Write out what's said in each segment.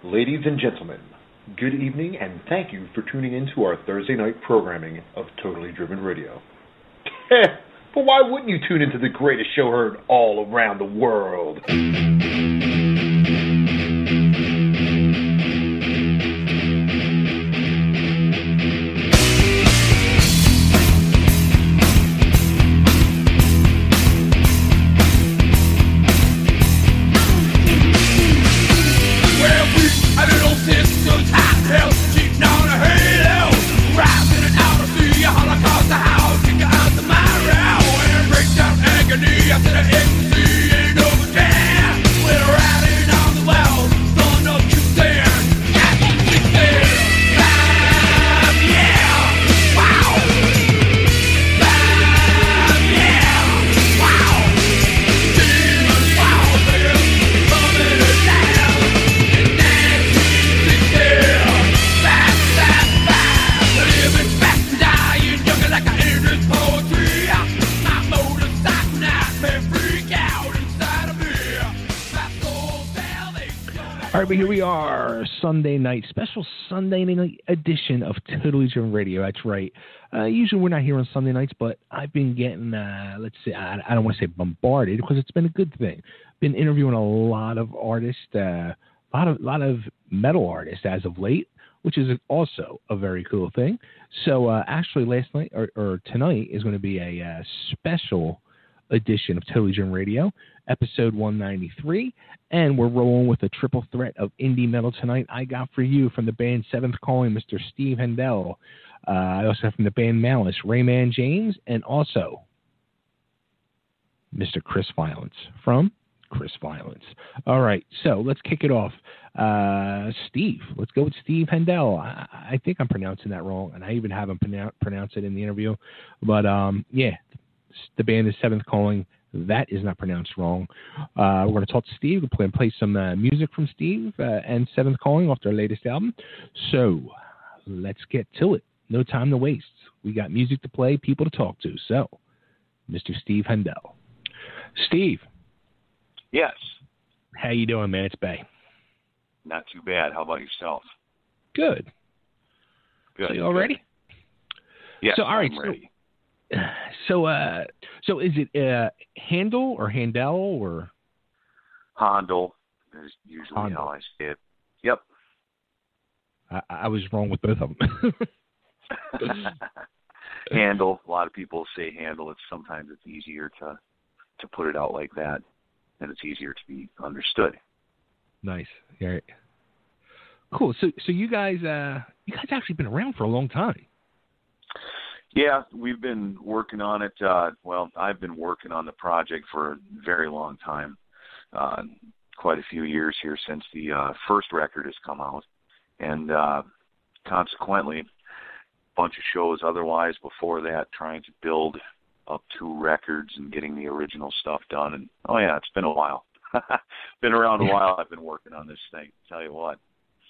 Ladies and gentlemen, good evening and thank you for tuning in to our Thursday night programming of Totally Driven Radio. But why wouldn't you tune into the greatest show heard all around the world? Here we are, Sunday night, special Sunday night edition of Totally Driven Radio. That's right. Usually we're not here on Sunday nights, but I've been getting, let's see, I don't want to say bombarded because it's been a good thing. Been interviewing a lot of artists, a lot of metal artists as of late, which is also a very cool thing. So actually last night or tonight is going to be a special edition of Totally Driven Radio, episode 193, and we're rolling with a triple threat of indie metal tonight. I got for you from the band Seventh Calling, Mr. Steve Hendel. I also have from the band Malice, Rayman James, and also Mr. Chris Violence from Chris Violence. All right, so let's kick it off. Steve, let's go with Steve Hendel. I think I'm pronouncing that wrong, and I even have him pronounce it in the interview. But yeah, the band is Seventh Calling. That is not pronounced wrong. We're going to talk to Steve. We're going to play some music from Steve and Seventh Calling off their latest album. So let's get to it. No time to waste. We got music to play, people to talk to. So, Mr. Steve Hendel. Steve. Yes. How you doing, man? It's Bay. Not too bad. How about yourself? Good. Good. So you all ready? Yes, so, all right, I'm ready. So is it Handel or Handel or Handel is usually Handel. how I say it. Yep. I was wrong with both of them. Handel. A lot of people say Handel. Sometimes it's easier to put it out like that, and it's easier to be understood. Nice. All right. Cool. So you guys actually been around for a long time. Yeah, we've been working on it. I've been working on the project for a very long time, quite a few years here since the first record has come out, and consequently, a bunch of shows otherwise before that, trying to build up 2 records and getting the original stuff done. And oh yeah, it's been a while. Been around a while. I've been working on this thing. Tell you what.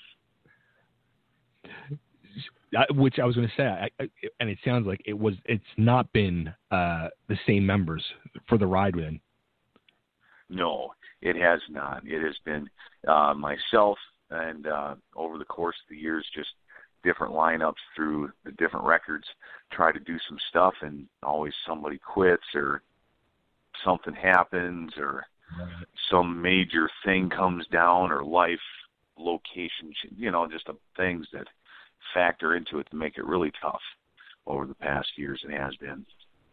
Which I was going to say, and it sounds like it's not been the same members for the ride then. No, it has not. It has been myself, and over the course of the years, just different lineups through the different records, try to do some stuff, and always somebody quits or something happens or some major thing comes down or life, location, just the things that factor into it to make it really tough over the past years. It has been.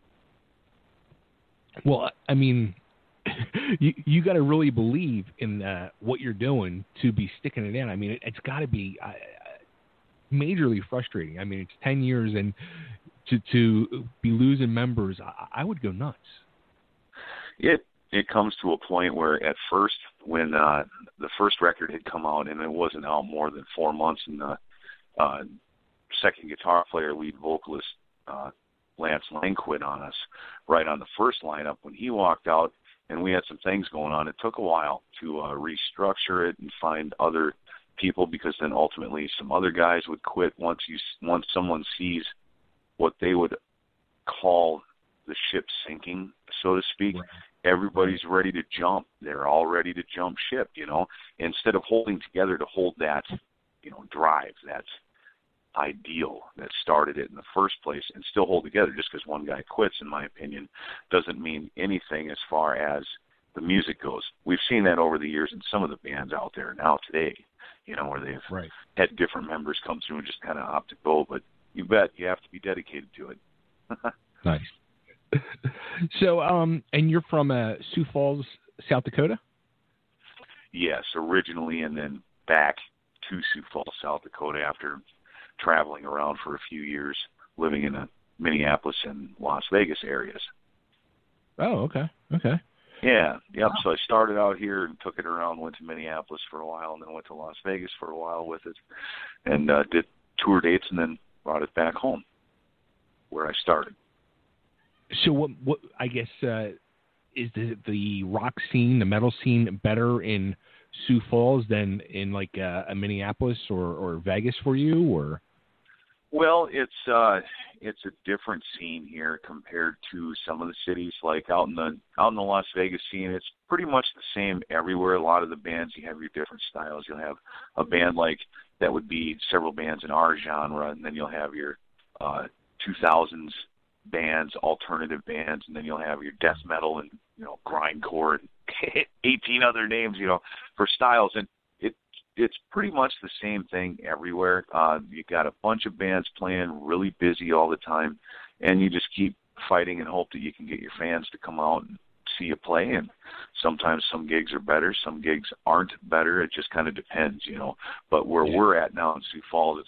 Well, I mean, you got to really believe in what you're doing to be sticking it in. I mean, it's got to be majorly frustrating. I mean, it's 10 years, and to be losing members, I would go nuts. It comes to a point where at first, when the first record had come out, and it wasn't out more than 4 months, and the second guitar player, lead vocalist, Lance Lang quit on us right on the first lineup when he walked out, and we had some things going on. It took a while to restructure it and find other people, because then ultimately some other guys would quit once someone sees what they would call the ship sinking, so to speak. Right. everybody's ready to jump. They're all ready to jump ship, instead of holding together to hold that, drive, that ideal that started it in the first place, and still hold together. Just because one guy quits, in my opinion, doesn't mean anything as far as the music goes. We've seen that over the years in some of the bands out there now today, where they've had different members come through and just kind of opt to go, but you bet you have to be dedicated to it. Nice. So, and you're from Sioux Falls, South Dakota? Yes, originally, and then back to Sioux Falls, South Dakota after traveling around for a few years, living in the Minneapolis and Las Vegas areas. Oh, okay. Yeah, yep. Wow. So I started out here and took it around, went to Minneapolis for a while, and then went to Las Vegas for a while with it, and did tour dates, and then brought it back home where I started. So what I guess is the rock scene, the metal scene, better in Sioux Falls than in like a Minneapolis or Vegas for you, or? Well, it's a different scene here compared to some of the cities. Like out in the Las Vegas scene, it's pretty much the same everywhere. A lot of the bands, you have your different styles. You'll have a band like that would be several bands in our genre, and then you'll have your 2000s bands, alternative bands, and then you'll have your death metal and grindcore and 18 other names, for styles, and it's pretty much the same thing everywhere. You got a bunch of bands playing, really busy all the time, and you just keep fighting and hope that you can get your fans to come out and see you play. And sometimes some gigs are better, some gigs aren't better. It just kind of depends, But where we're at now in Sioux Falls,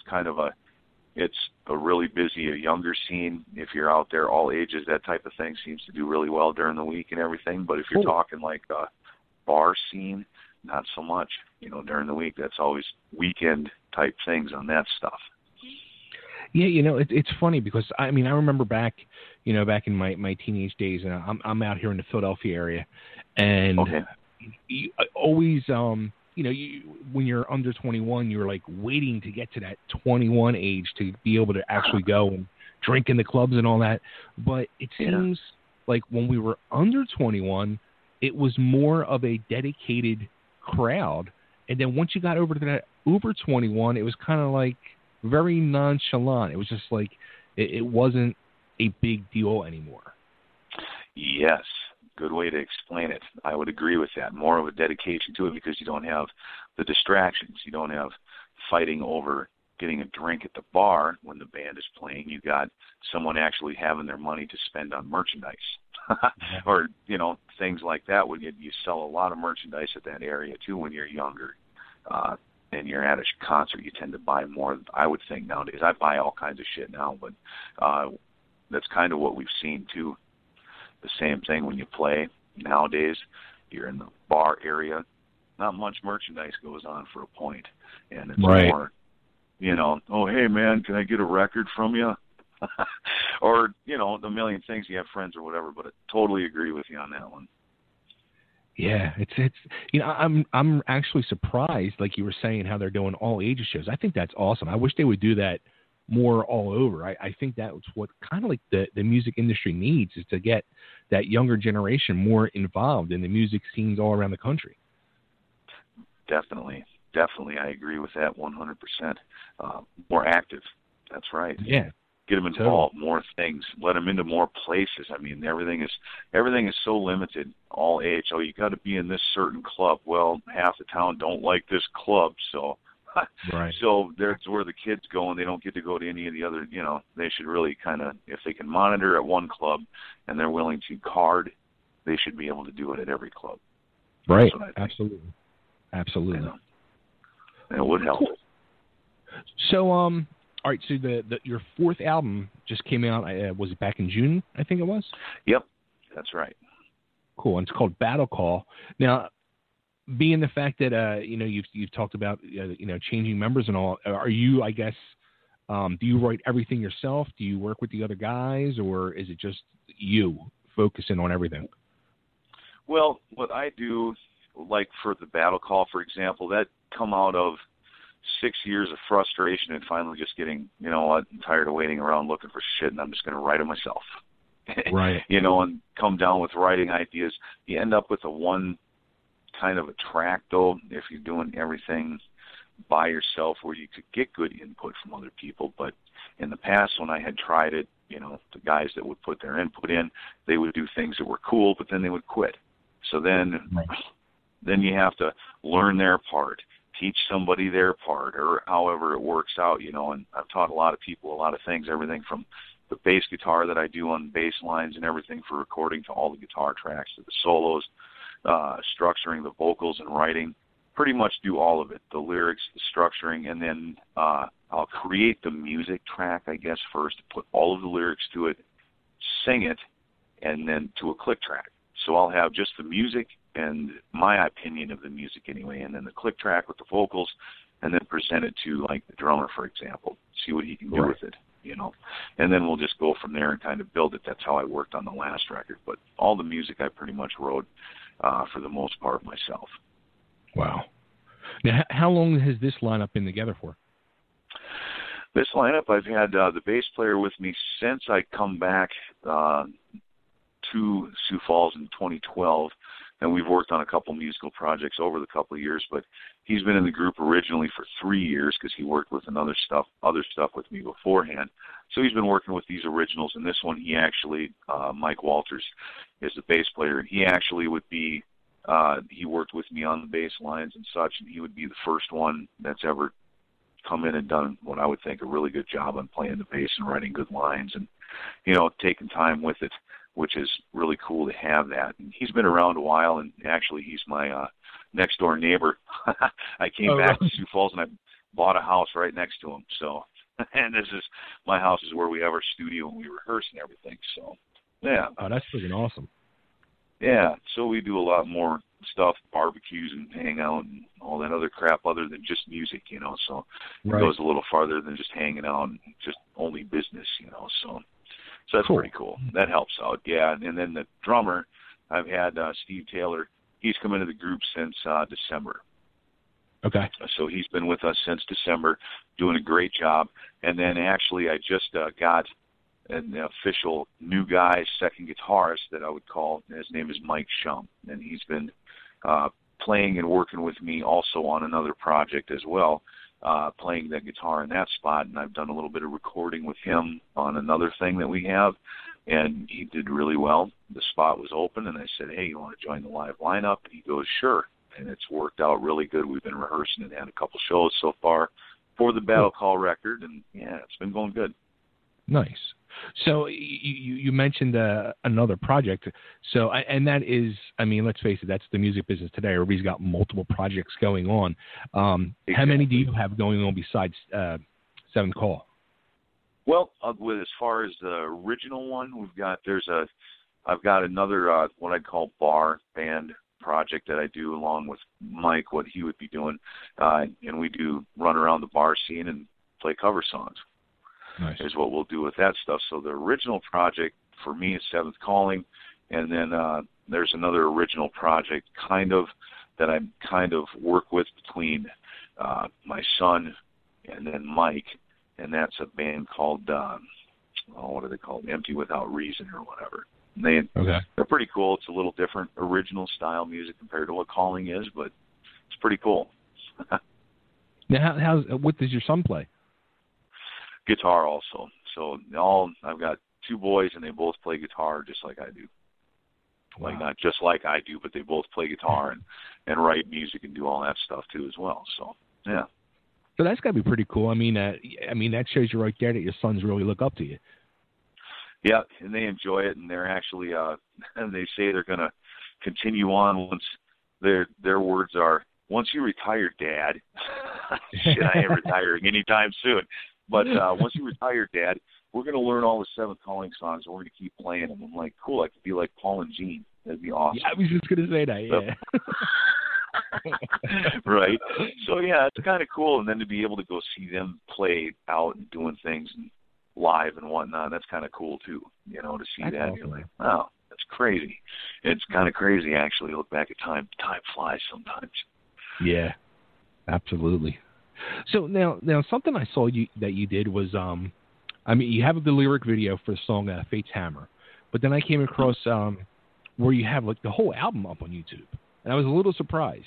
it's a really busy, a younger scene. If you're out there, all ages, that type of thing seems to do really well during the week and everything. But if you're talking like a bar scene, not so much. During the week, that's always weekend type things on that stuff. Yeah, it's funny because I remember back in my teenage days, and I'm out here in the Philadelphia area, and you always when you're under 21, you're like waiting to get to that 21 age to be able to actually go and drink in the clubs and all that. But it seems like when we were under 21, it was more of a dedicated crowd. And then once you got over to that over 21, it was kind of like very nonchalant. It was just like it wasn't a big deal anymore. Yes. Good way to explain it. I would agree with that. More of a dedication to it because you don't have the distractions. You don't have fighting over getting a drink at the bar when the band is playing. You got someone actually having their money to spend on merchandise or, things like that. When you sell a lot of merchandise at that area too when you're younger and you're at a concert, you tend to buy more, I would think, nowadays. I buy all kinds of shit now, but that's kind of what we've seen too. The same thing when you play nowadays. You're in the bar area. Not much merchandise goes on for a point, and it's more, oh hey man, can I get a record from you? Or the million things. You have friends or whatever. But I totally agree with you on that one. Yeah, it's I'm actually surprised, like you were saying, how they're doing all ages shows. I think that's awesome. I wish they would do that more all over. I think that's what kind of like the music industry needs, is to get that younger generation more involved in the music scenes all around the country. Definitely. I agree with that 100%. More active. That's right. Yeah. Get them involved, more things. Let them into more places. Everything is so limited. All age. Oh, you got to be in this certain club. Well, half the town don't like this club, so. Right. So that's where the kids go, and they don't get to go to any of the other, they should really kind of, if they can monitor at one club and they're willing to card, they should be able to do it at every club. Right. Absolutely. It would help. Cool. So, all right, so your fourth album just came out, was it back in June, I think it was? Yep, that's right. Cool, and it's called Battle Call. Now, being the fact that you've talked about changing members and all, are you, I guess, do you write everything yourself? Do you work with the other guys, or is it just you focusing on everything? Well, what I do, like for the Battle Call, for example, that come out of 6 years of frustration and finally just getting, I'm tired of waiting around looking for shit, and I'm just going to write it myself. Right. And come down with writing ideas. You end up with a one kind of a track, though, if you're doing everything by yourself, where you could get good input from other people. But in the past, when I had tried it, the guys that would put their input in, they would do things that were cool, but then they would quit. So then you have to learn their part, teach somebody their part, or however it works out, and I've taught a lot of people a lot of things, everything from the bass guitar that I do on bass lines and everything for recording to all the guitar tracks to the solos, structuring the vocals and writing. Pretty much do all of it, the lyrics, the structuring, and then I'll create the music track, I guess, first, put all of the lyrics to it, sing it, and then to a click track. So I'll have just the music and my opinion of the music anyway, and then the click track with the vocals, and then present it to, like, the drummer, for example, see what he can do with it, and then we'll just go from there and kind of build it. That's how I worked on the last record. But all the music I pretty much wrote for the most part myself. Wow. Now, how long has this lineup been together for? This lineup, I've had the bass player with me since I come back to Sioux Falls in 2012, and we've worked on a couple musical projects over the couple of years, but he's been in the group originally for 3 years because he worked with other stuff with me beforehand. So he's been working with these originals, and this one he actually, Mike Walters, is the bass player, and he actually would be, he worked with me on the bass lines and such, and he would be the first one that's ever come in and done what I would think a really good job on playing the bass and writing good lines and, taking time with it, which is really cool to have that. And he's been around a while, and actually he's my next door neighbor. I came back to Sioux Falls and I bought a house right next to him. So, and my house is where we have our studio and we rehearse and everything. So, yeah. Oh, that's freaking awesome. Yeah, so we do a lot more stuff, barbecues and hang out and all that other crap other than just music, so it goes a little farther than just hanging out and just only business, so that's cool. Pretty cool. That helps out, yeah. And then the drummer, I've had Steve Taylor. He's come into the group since December. Okay. So he's been with us since December, doing a great job. And then actually I just got an official new guy, second guitarist that I would call. His name is Mike Shum, and he's been playing and working with me also on another project as well, playing the guitar in that spot, and I've done a little bit of recording with him on another thing that we have, and he did really well. The spot was open, and I said, hey, you want to join the live lineup? And he goes, sure, and it's worked out really good. We've been rehearsing and had a couple shows so far for the Battle Call record, and, yeah, it's been going good. Nice. So you mentioned another project. So, and that is, I mean, let's face it, that's the music business today. Everybody's got multiple projects going on. Exactly. How many do you have going on besides Seventh Call? Well, with as far as the original one, I've got another what I'd call bar band project that I do along with Mike, what he would be doing, and we do run around the bar scene and play cover songs. Nice. Is what we'll do with that stuff. So the original project for me is Seventh Calling, and then there's another original project that I kind of work with between my son and then Mike, and that's a band called what are they called? Empty Without Reason or whatever. They're pretty cool. It's a little different original style music compared to what Calling is, but it's pretty cool. Now, what does your son play? Guitar also. So I've got two boys, and they both play guitar just like I do. Wow. Like not just like I do, but they both play guitar and write music and do all that stuff too as well. So yeah. So that's got to be pretty cool. I mean, that shows you right there that your sons really look up to you. Yeah, and they enjoy it, and they're actually they say they're going to continue on once their words are, once you retire, Dad. Shit, I ain't retiring anytime soon. But once you retire, Dad, we're going to learn all the Seventh Calling songs, and we're going to keep playing them. I'm like, cool, I could be like Paul and Gene. That'd be awesome. Yeah, I was just going to say that, yeah. Right. So, yeah, it's kind of cool. And then to be able to go see them play out and doing things and live and whatnot, that's kind of cool, too, to see that's that. Awesome. You're like, wow, that's crazy. It's kind of crazy, actually. Look back at time. Time flies sometimes. Yeah, absolutely. So now something I saw that you did was, you have the lyric video for the song Fate's Hammer, But then I came across where you have like the whole album up on YouTube, and I was a little surprised.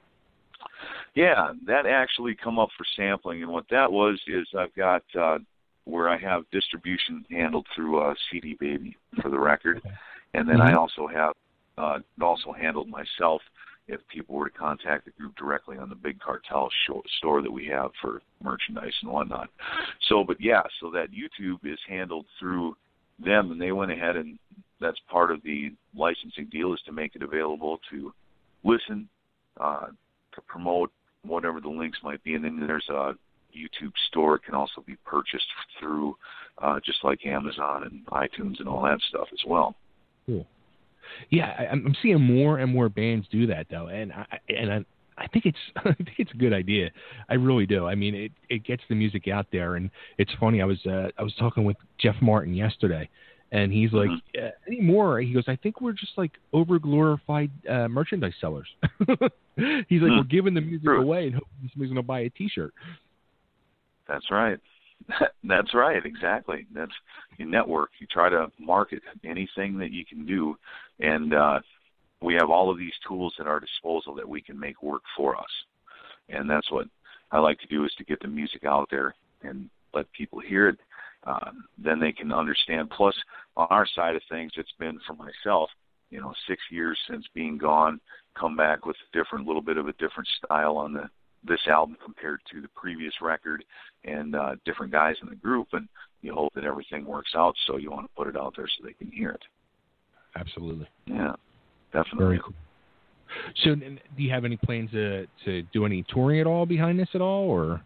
Yeah, that actually come up for sampling, and what that was is I've got where I have distribution handled through CD Baby for the record, and then I also have also handled myself if people were to contact the group directly on the Big Cartel store that we have for merchandise and whatnot. So that YouTube is handled through them, and they went ahead, and that's part of the licensing deal, is to make it available to listen, to promote whatever the links might be. And then there's a YouTube store. It can also be purchased through just like Amazon and iTunes and all that stuff as well. Cool. Yeah, I'm seeing more and more bands do that though, and I think it's a good idea. I really do. I mean, it gets the music out there, and it's funny. I was talking with Jeff Martin yesterday, and he's like, anymore. He goes, I think we're just like over glorified merchandise sellers. He's like, we're giving the music away and hoping somebody's going to buy a T-shirt. That's right. That's right, exactly. That's your network. You try to market anything that you can do, and we have all of these tools at our disposal that we can make work for us. And that's what I like to do, is to get the music out there and let people hear it. Then they can understand. Plus, on our side of things, it's been for myself, 6 years since being gone, come back with a little bit of a different style on this album compared to the previous record, and different guys in the group, and you hope that everything works out, so you want to put it out there so they can hear it. Absolutely. Yeah, definitely. Very cool. So do you have any plans to do any touring at all behind this at all, or?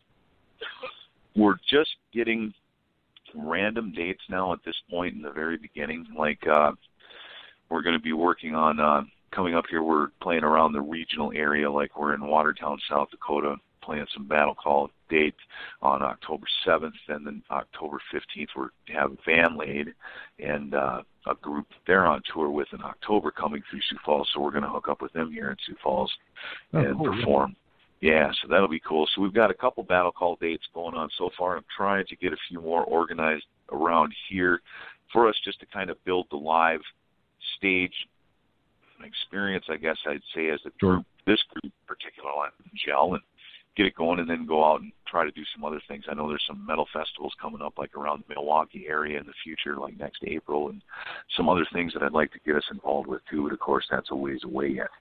We're just getting random dates now at this point in the very beginning. Like we're going to be working on coming up here. We're playing around the regional area, like we're in Watertown, South Dakota, playing some Battle Call date on October 7th, and then October 15th we have Van Lade and a group they're on tour with in October coming through Sioux Falls, so we're going to hook up with them here in Sioux Falls and perform. Yeah, so that'll be cool. So we've got a couple Battle Call dates going on so far. I'm trying to get a few more organized around here for us, just to kind of build the live stage experience, I guess I'd say, as a group, this group particularly, gel and get it going, and then go out and try to do some other things. I know there's some metal festivals coming up, like around the Milwaukee area in the future, like next April, and some other things that I'd like to get us involved with too. But of course, that's a ways away yet.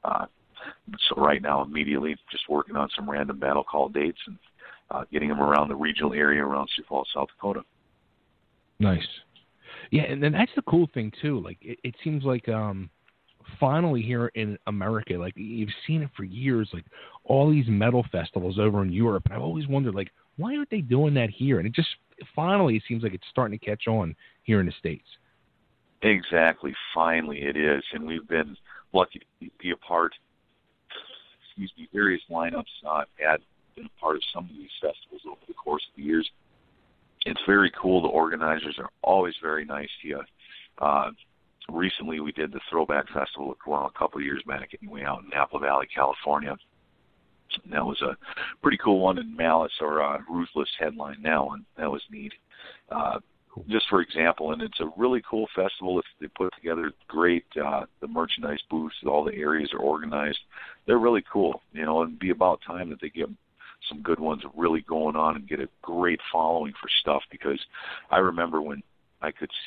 So right now, immediately, just working on some random Battle Call dates and getting them around the regional area around Sioux Falls, South Dakota. Nice. Yeah, and then that's the cool thing too. Like it seems like finally here in America, like you've seen it for years, like all these metal festivals over in Europe, and I've always wondered, like, why aren't they doing that here? And it just finally, it seems like it's starting to catch on here in the States. Exactly. Finally it is, and we've been lucky to be a part, various lineups, had been a part of some of these festivals over the course of the years. It's very cool. The organizers are always very nice to you. Recently, we did the Throwback Festival, a couple of years back anyway, out in Napa Valley, California. And that was a pretty cool one, and Malice, or Ruthless, headline now, and that was neat. Just for example, and it's a really cool festival. If they put together great, the merchandise booths, all the areas are organized. They're really cool, it'd be about time that they get some good ones really going on and get a great following for stuff, because I remember when I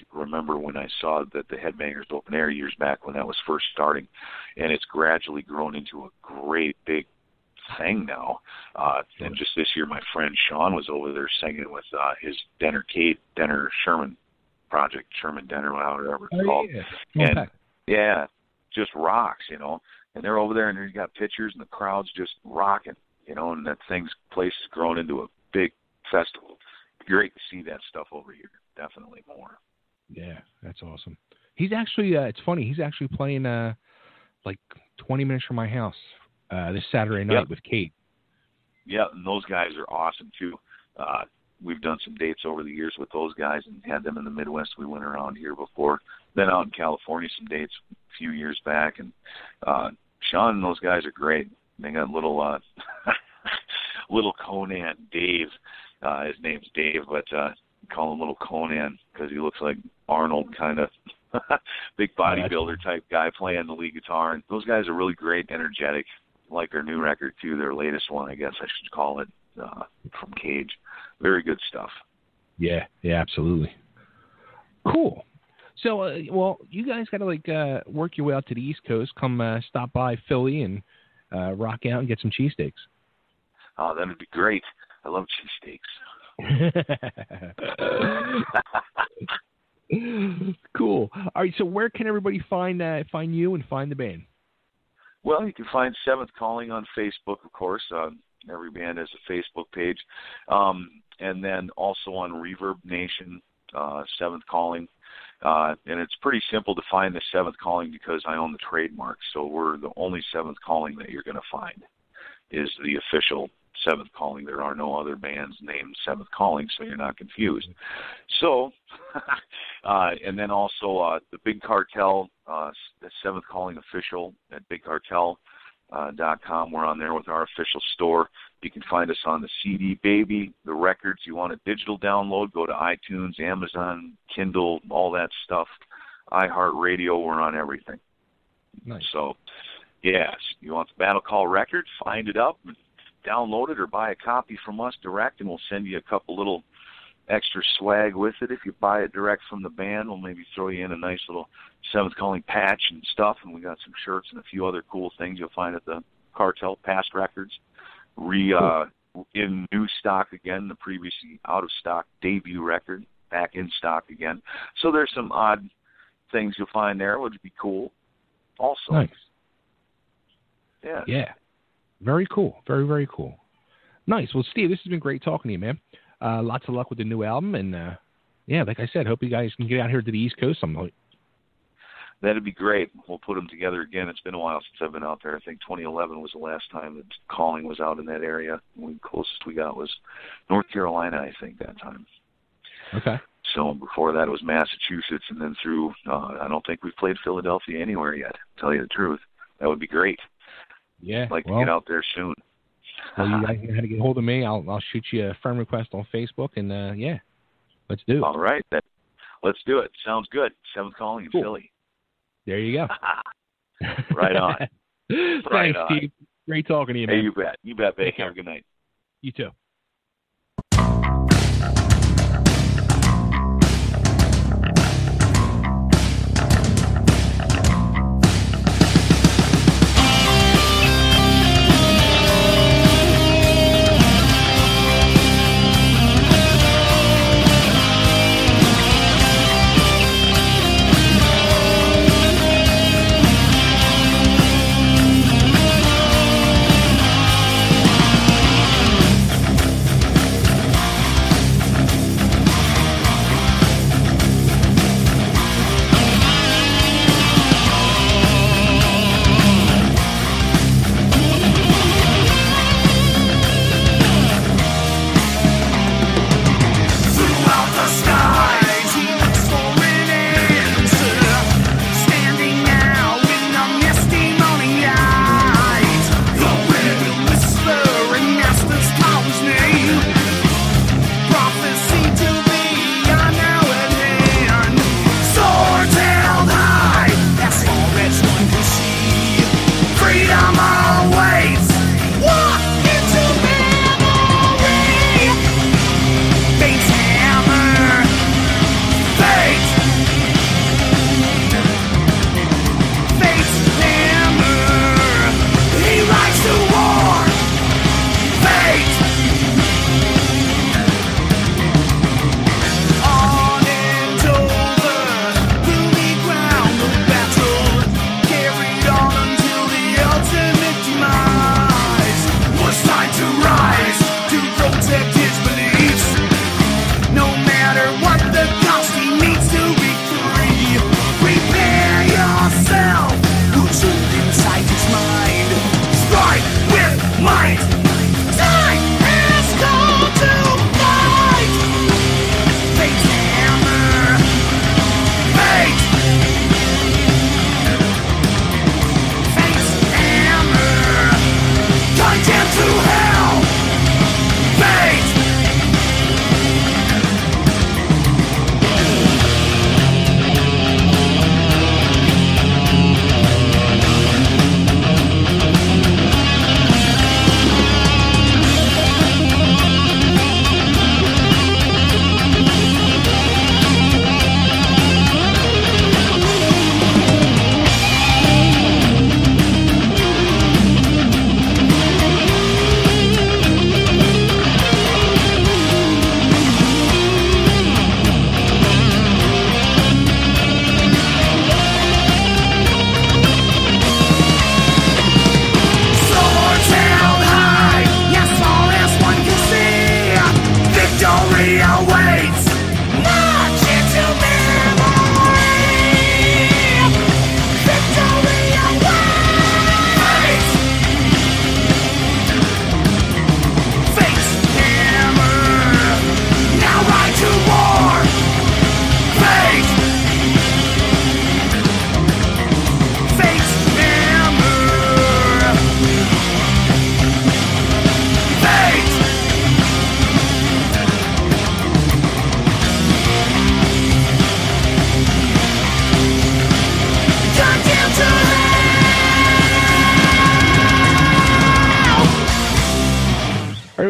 saw that the Headbangers Open Air years back when that was first starting, and it's gradually grown into a great big thing now. And just this year, my friend Sean was over there singing with his Denner Sherman project, Sherman Denner, whatever it's called. Yeah. And yeah, just rocks, And they're over there, and you got pictures, and the crowd's just rocking, and that place has grown into a big festival. Great to see that stuff over here. Definitely more. Yeah, that's awesome. He's actually, it's funny, he's actually playing like 20 minutes from my house this Saturday night with Kate. Yeah, and those guys are awesome too. We've done some dates over the years with those guys and had them in the Midwest. We went around here before. Then out in California, some dates a few years back. And Sean and those guys are great. They got little little Conan, Dave. His name's Dave, but call him Little Conan because he looks like Arnold, kind of big bodybuilder type guy playing the lead guitar. And those guys are really great, energetic. Like their new record too, their latest one, I guess I should call it, from Cage. Very good stuff. Yeah, absolutely. Cool. So, well, you guys got to work your way out to the East Coast. Come stop by Philly and rock out and get some cheesesteaks. Oh, that would be great. I love cheesesteaks. Cool. All right. So, where can everybody find you and find the band? Well, you can find Seventh Calling on Facebook, of course. Every band has a Facebook page, and then also on Reverb Nation, Seventh Calling. And it's pretty simple to find the Seventh Calling because I own the trademark. So we're the only Seventh Calling that you're going to find is the official Seventh Calling. There are no other bands named Seventh Calling, so you're not confused. So, and then also the Big Cartel, the Seventh Calling official at BigCartel.com. We're on there with our official store. You can find us on the CD Baby, the records. You want a digital download, go to iTunes, Amazon, Kindle, all that stuff. iHeartRadio, we're on everything. Nice. So, yes, you want the Battle Call record, find it up, download it, or buy a copy from us direct, and we'll send you a couple little extra swag with it. If you buy it direct from the band, we'll maybe throw you in a nice little Seventh Calling patch and stuff, and we got some shirts and a few other cool things you'll find at the Cartel. Past records in new stock again, the previously out of stock debut record back in stock again. So there's some odd things you'll find there, which would be cool also. Nice. Yeah. Very cool. Very, very cool. Nice. Well, Steve, this has been great talking to you, man. Lots of luck with the new album, and like I said, hope you guys can get out here to the East Coast sometime. That'd be great. We'll put them together again. It's been a while since I've been out there. I think 2011 was the last time that Calling was out in that area. The closest we got was North Carolina, I think, that time. Okay. So before that, it was Massachusetts, and then through, I don't think we've played Philadelphia anywhere yet, to tell you the truth. That would be great. Yeah. I'd like to get out there soon. Well, you guys know how to get a hold of me. I'll shoot you a friend request on Facebook, and let's do it. All right. Let's do it. Sounds good. Seventh Calling in Philly. There you go. Right on. Thanks, Steve. Great talking to you, man. Hey, you bet. You bet, Bacon. Have a good night. You too.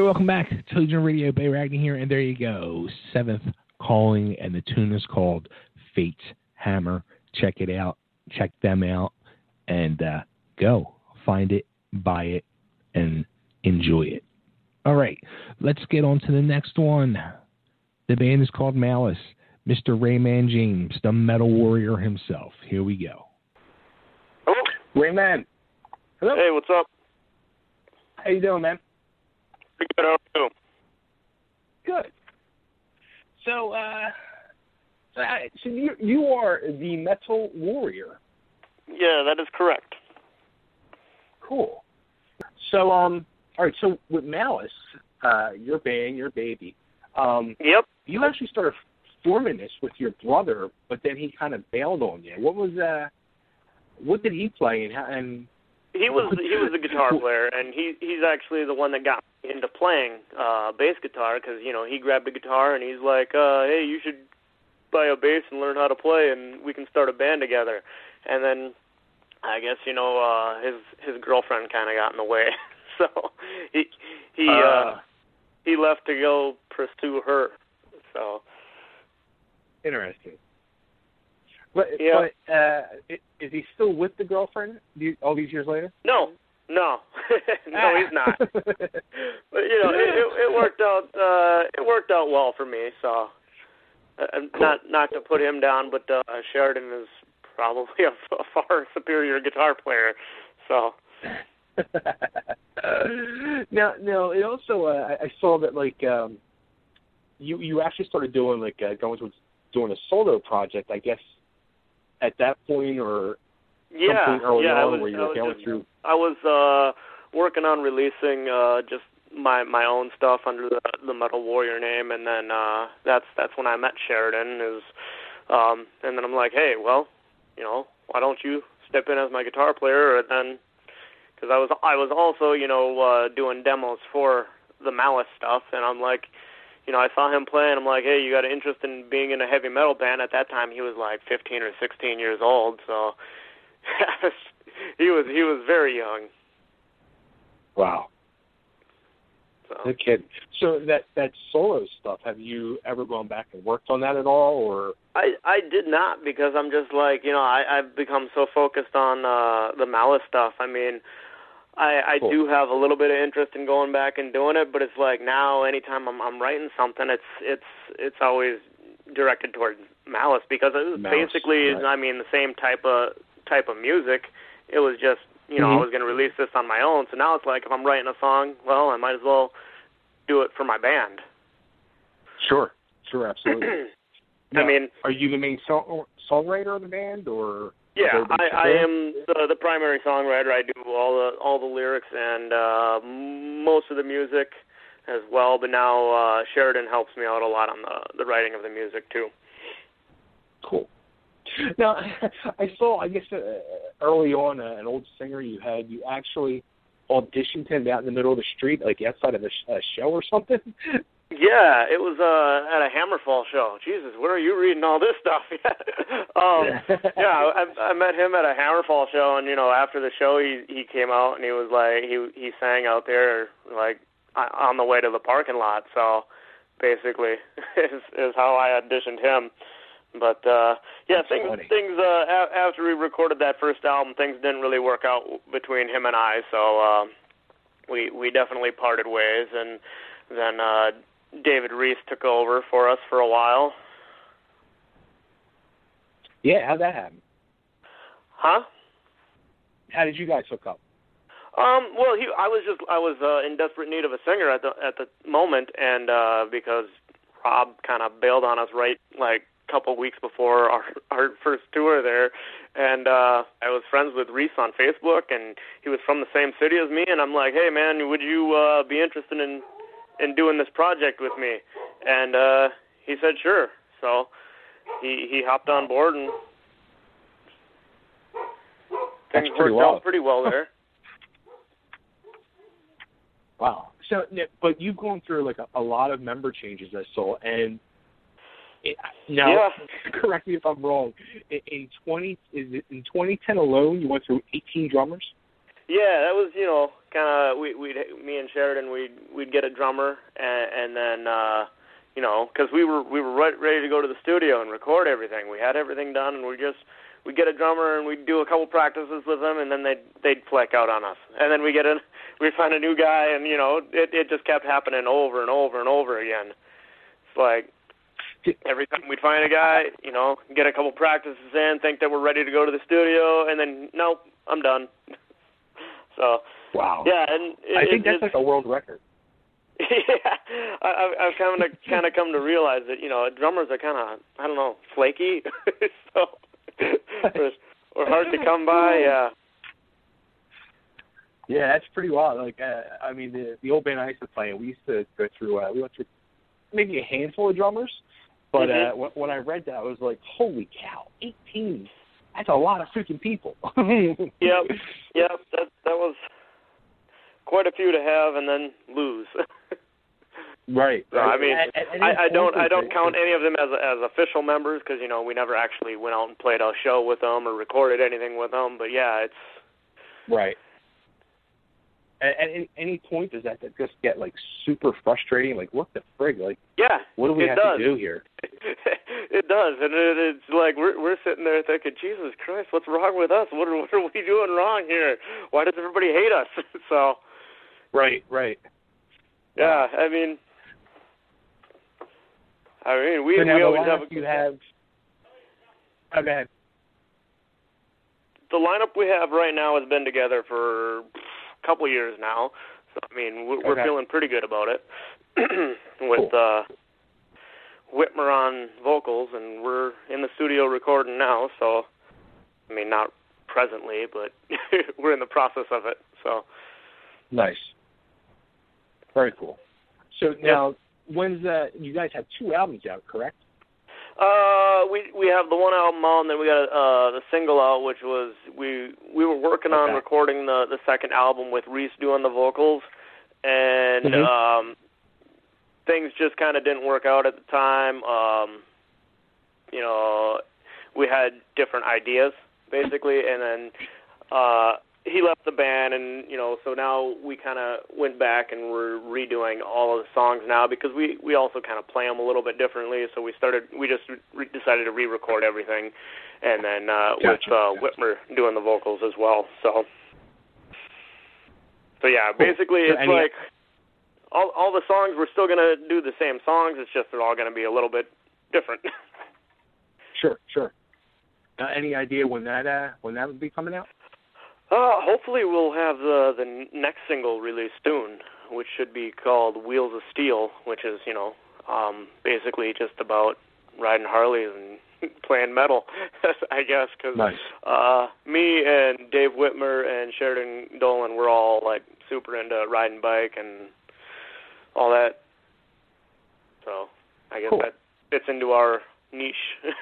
welcome back. Television Radio, Bay Ragnar here, and there you go. 7th Calling, and the tune is called Fate's Hammer. Check it out. Check them out, and go. Find it, buy it, and enjoy it. All right, let's get on to the next one. The band is called Malice. Mr. Rayman James, the Metal Warrior himself. Here we go. Hello? Rayman. Hello? Hey, what's up? How you doing, man? Pretty good, how are you? Good. So, so you are the Metal Warrior. Yeah, that is correct. Cool. So, all right, so with Malice, your band, your baby, Yep. you actually started forming this with your brother, but then he kind of bailed on you. What did he play, and He was the guitar player, and he's actually the one that got me into playing bass guitar, because, you know, he grabbed a guitar and he's like, hey, you should buy a bass and learn how to play, and we can start a band together. And then I guess, you know, his girlfriend kind of got in the way, so he left to go pursue her. So interesting. But, yeah. But is he still with the girlfriend all these years later? No, no, he's not. But you know, it worked out. It worked out well for me. So, cool. not to put him down, but Sheridan is probably a far superior guitar player. So. Now, it also I saw that like you actually started doing like doing a solo project, I guess, at that point, or something early on where you were going through. I was working on releasing just my own stuff under the Metal Warrior name, and then that's when I met Sheridan. And then I'm like, hey, well, you know, why don't you step in as my guitar player? And then, because I was also, you know, doing demos for the Malice stuff, and I'm like, you know, I saw him play, and I'm like, hey, you got an interest in being in a heavy metal band? At that time, he was like 15 or 16 years old, so he was very young. Wow. So. No kidding. So that solo stuff, have you ever gone back and worked on that at all, or? I did not, because I'm just like, you know, I've become so focused on the Malice stuff. I mean, I cool. do have a little bit of interest in going back and doing it, but it's like now anytime I'm writing something, it's always directed towards Malice, because it was basically, right. I mean, the same type of music. It was just, you know, I was going to release this on my own. So now it's like, if I'm writing a song, well, I might as well do it for my band. Sure, absolutely. Now, I mean, are you the main songwriter of the band, or? Yeah, I am the primary songwriter. I do all the lyrics and most of the music as well. But now Sheridan helps me out a lot on the writing of the music too. Cool. Now, I saw, I guess, early on, an old singer you had, you actually auditioned him out in the middle of the street, like outside of a show or something? Yeah, it was at a Hammerfall show. Jesus, where are you reading all this stuff? Yeah, I met him at a Hammerfall show, and, you know, after the show, he came out, and he was like, he sang out there, like, on the way to the parking lot. So, basically, is how I auditioned him. But yeah, things after we recorded that first album, things didn't really work out between him and I. So we definitely parted ways, and then David Reese took over for us for a while. Yeah, how'd that happen? Huh? How did you guys hook up? Well, I was in desperate need of a singer at the moment, and because Rob kind of bailed on us right like a couple weeks before our first tour there, and I was friends with Reese on Facebook, and he was from the same city as me, and I'm like, hey man, would you be interested in doing this project with me? And he said sure. So he hopped on board, and things worked out pretty well there. Wow. So, but you've gone through like a lot of member changes, I saw, and correct me if I'm wrong. In 2010 alone, you went through 18 drummers. Yeah, that was, kind of me and Sheridan, we'd get a drummer, and then because we were ready to go to the studio and record everything. We had everything done, and we'd get a drummer and we'd do a couple practices with them, and then they'd flake out on us, and then we'd find a new guy, and it just kept happening over and over and over again. It's like every time we'd find a guy, get a couple practices in, think that we're ready to go to the studio, and then nope, I'm done. So wow. Yeah, and I think that's like a world record. Yeah, I've kind of come to realize that drummers are kind of, I don't know, flaky, so or hard to come by. Yeah. Yeah, that's pretty wild. Like, I mean, the old band I used to play in, we used to go through. We went through maybe a handful of drummers, but when I read that, I was like, holy cow, 18. That's a lot of freaking people. Yep. That was quite a few to have and then lose. Right. So, I mean, I don't count any of them as official members because we never actually went out and played a show with them or recorded anything with them. But yeah, it's right. At any point does that just get like super frustrating? Like, what the frig? Like, yeah, what do we have to do here? It does, and it's like we're sitting there thinking, Jesus Christ, what's wrong with us? What are we doing wrong here? Why does everybody hate us? So, right. Yeah, I mean, we always have. You have. Oh, go ahead. The lineup we have right now has been together for couple years now, so I mean we're feeling pretty good about it with Whitmer on vocals, and we're in the studio recording now, so I mean not presently, but we're in the process of it. So nice, very cool. So now, when's you guys have 2 albums out, correct? We have the one album out, and then we got the single out, which was we were working on recording the second album with Reese doing the vocals, and things just kind of didn't work out at the time. We had different ideas basically, and then he left the band, and so now we kind of went back and we're redoing all of the songs now because we also kind of play them a little bit differently. So we just decided to re-record everything, and then with Whitmer doing the vocals as well. So yeah, basically it's like all the songs, we're still gonna do the same songs. It's just they're all gonna be a little bit different. Sure. Any idea when that would be coming out? Hopefully we'll have the next single released soon, which should be called Wheels of Steel, which is, basically just about riding Harleys and playing metal, I guess, because me and Dave Whitmer and Sheridan Dolan, we're all, like, super into riding bike and all that. So I guess that fits into our niche.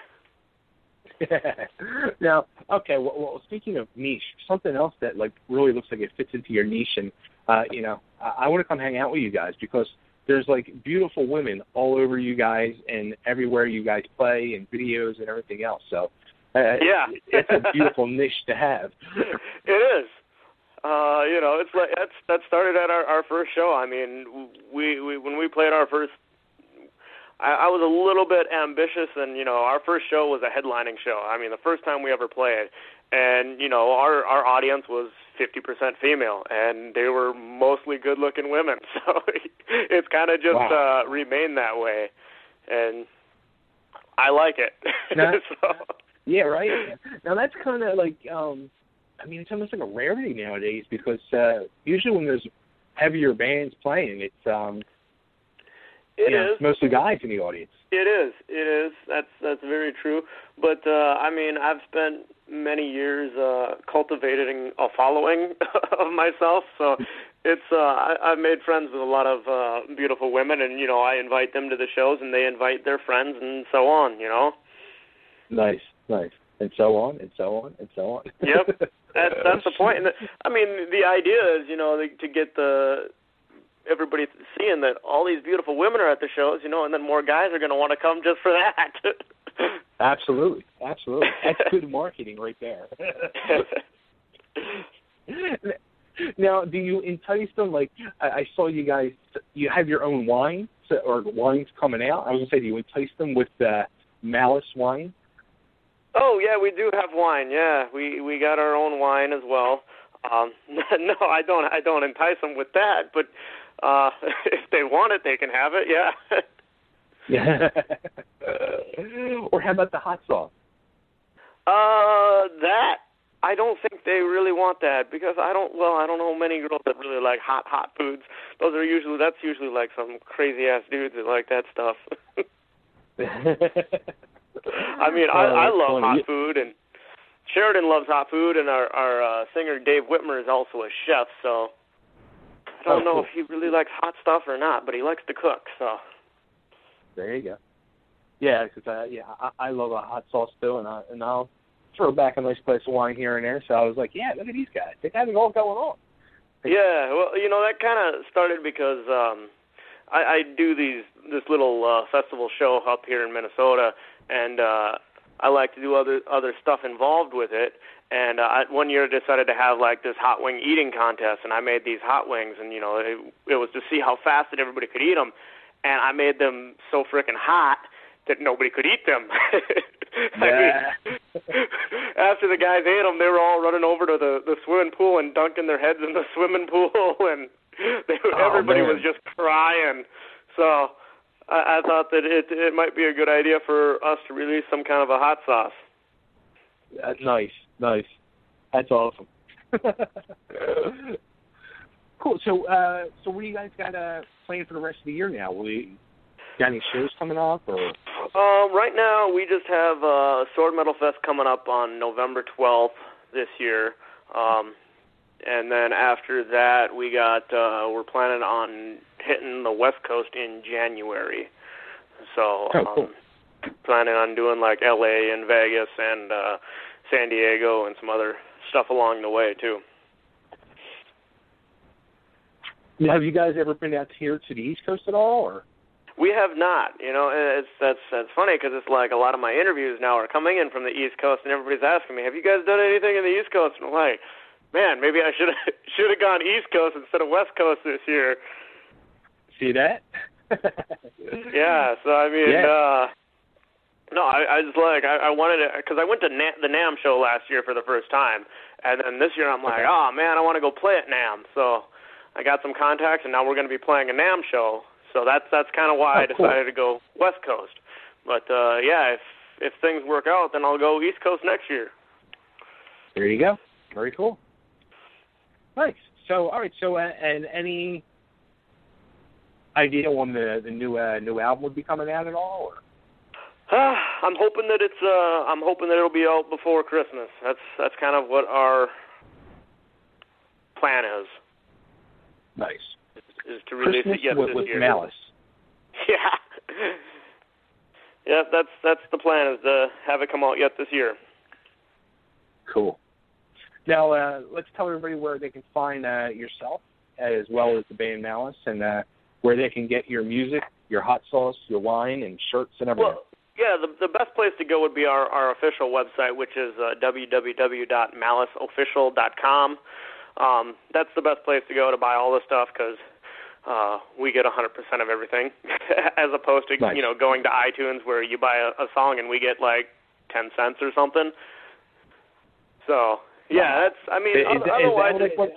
Now, okay. Well, speaking of niche, something else that like really looks like it fits into your niche, and I want to come hang out with you guys because there's like beautiful women all over you guys and everywhere you guys play and videos and everything else. So, it's a beautiful niche to have. It is. It's like that started at our first show. I mean, we when we played our first. I was a little bit ambitious, and, our first show was a headlining show. I mean, the first time we ever played, and, our audience was 50% female, and they were mostly good-looking women. So it's kind of just remained that way, and I like it. Yeah, right. Now, that's kind of like, it's almost like a rarity nowadays because usually when there's heavier bands playing, it's... It's mostly guys in the audience. It is. That's very true. But I've spent many years cultivating a following of myself. So it's I've made friends with a lot of beautiful women, and I invite them to the shows, and they invite their friends, and so on. Nice, and so on, and so on, and so on. Yep, that's the point. And the idea is to get everybody seeing that all these beautiful women are at the shows, and then more guys are going to want to come just for that. Absolutely. That's good marketing right there. Now, do you entice them? Like, I saw you guys, you have your own wine, or wines coming out. I was going to say, do you entice them with Malice wine? Oh, yeah, we do have wine, yeah. We got our own wine as well. No, I don't entice them with that, but if they want it, they can have it, yeah. Yeah. Or how about the hot sauce? That I don't think they really want that because I don't know many girls that really like hot foods. That's usually like some crazy ass dudes that like that stuff. I mean, I love hot food, and Sheridan loves hot food, and our singer Dave Whitmer is also a chef, so I don't know if he really likes hot stuff or not, but he likes to cook, so. There you go. Yeah, because I love a hot sauce too, and I'll throw back a nice glass of wine here and there. So I was like, yeah, look at these guys. They have it all going on. Yeah, well, that kind of started because I do this little festival show up here in Minnesota, and I like to do other stuff involved with it. And one year I decided to have like this hot wing eating contest, and I made these hot wings, and it was to see how fast that everybody could eat them. And I made them so freaking hot that nobody could eat them. I mean, after the guys ate them, they were all running over to the swimming pool and dunking their heads in the swimming pool, and everybody was just crying. So I thought that it might be a good idea for us to release some kind of a hot sauce. Nice. That's awesome. Cool. So what do you guys got planned for the rest of the year now? Got any shows coming up? Or? Right now, we just have Sword Metal Fest coming up on November 12th this year. And then after that, we're planning on hitting the West Coast in January. So cool. Planning on doing like LA and Vegas and San Diego and some other stuff along the way, too. Have you guys ever been out here to the East Coast at all? Or? We have not. That's funny because it's like a lot of my interviews now are coming in from the East Coast, and everybody's asking me, "Have you guys done anything in the East Coast?" And I'm like, "Man, maybe I should have gone East Coast instead of West Coast this year." See that? Yeah. So I mean, no, I just I wanted to because I went to the NAMM show last year for the first time, and then this year I'm like, oh man, I want to go play at NAMM. So I got some contacts, and now we're going to be playing a NAMM show. So that's kind of why I decided to go West Coast. But, if things work out, then I'll go East Coast next year. There you go. Very cool. Nice. So, all right. So, and any idea when the new album would be coming out at all? Or? I'm hoping that it'll be out before Christmas. That's kind of what our plan is. Nice. Is to release Christmas it yet with this year. Malice. Yeah. Yeah, that's the plan, is to have it come out yet this year. Cool. Now, let's tell everybody where they can find yourself, as well as the band Malice, and where they can get your music, your hot sauce, your wine, and shirts and everything. Well, yeah, the best place to go would be our official website, which is www.maliceofficial.com. That's the best place to go to buy all the stuff because we get 100% of everything, as opposed to nice. Going to iTunes where you buy a song and we get like 10 cents or something. So yeah, that's. I mean, otherwise,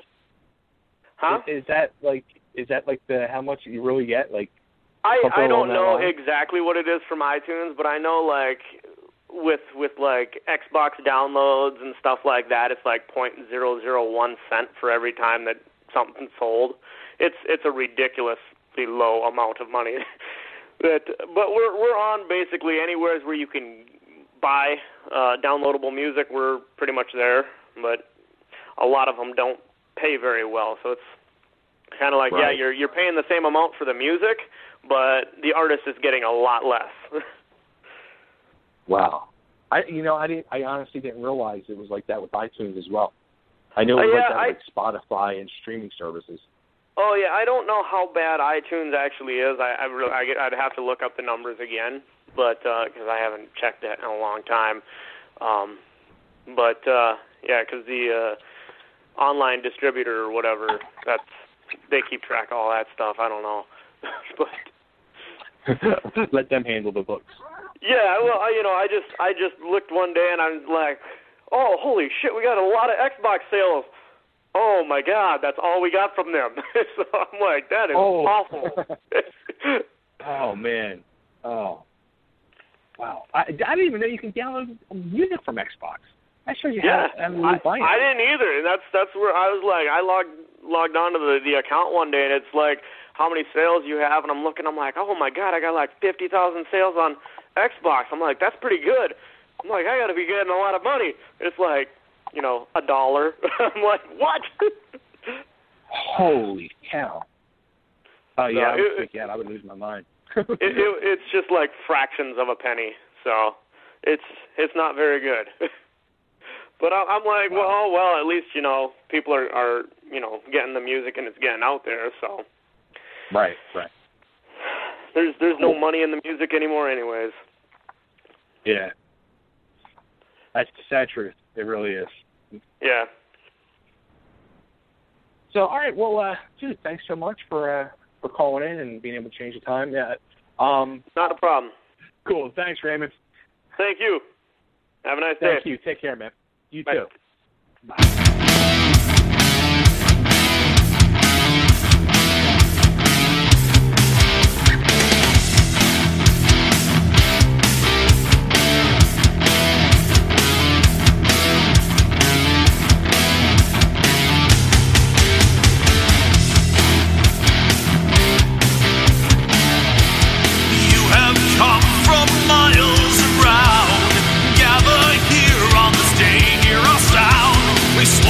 is that like the how much you really get? Like, I don't know exactly what it is from iTunes, but I know like with like Xbox downloads and stuff like that, it's like 0.001 cent for every time that something's sold. It's a ridiculously low amount of money. But we're on basically anywhere where you can buy downloadable music. We're pretty much there, but a lot of them don't pay very well. So it's kind of like right. Yeah, you're paying the same amount for the music, but the artist is getting a lot less. Wow. I honestly didn't realize it was like that with iTunes as well. I know it was like that with Spotify and streaming services. Oh yeah, I don't know how bad iTunes actually is. I'd have to look up the numbers again, but because I haven't checked that in a long time. Yeah, because online distributor or whatever. They keep track of all that stuff. I don't know, but let them handle the books. Yeah, well, I just looked one day and I was like, oh, holy shit, we got a lot of Xbox sales. Oh my God, that's all we got from them. So I'm like, that is awful. Oh man. Oh. Wow. I didn't even know you can download music from Xbox. I sure you have. I didn't either, and that's where I was like, I logged onto the account one day, and it's like how many sales you have, and I'm looking, I'm like, oh my God, I got like 50,000 sales on Xbox. I'm like, that's pretty good. I'm like, I got to be getting a lot of money. It's like, $1. I'm like, what? Holy cow. Oh yeah, I would lose my mind. It's just like fractions of a penny, so it's not very good. But I'm like, well, at least people are getting the music and it's getting out there. So right. There's no money in the music anymore, anyways. Yeah, that's the sad truth. It really is. Yeah. So all right, well, dude, thanks so much for calling in and being able to change the time. Yeah. Not a problem. Cool. Thanks, Raymond. Thank you. Have a nice day. Thank you. Take care, man. You Bye. too. Bye. We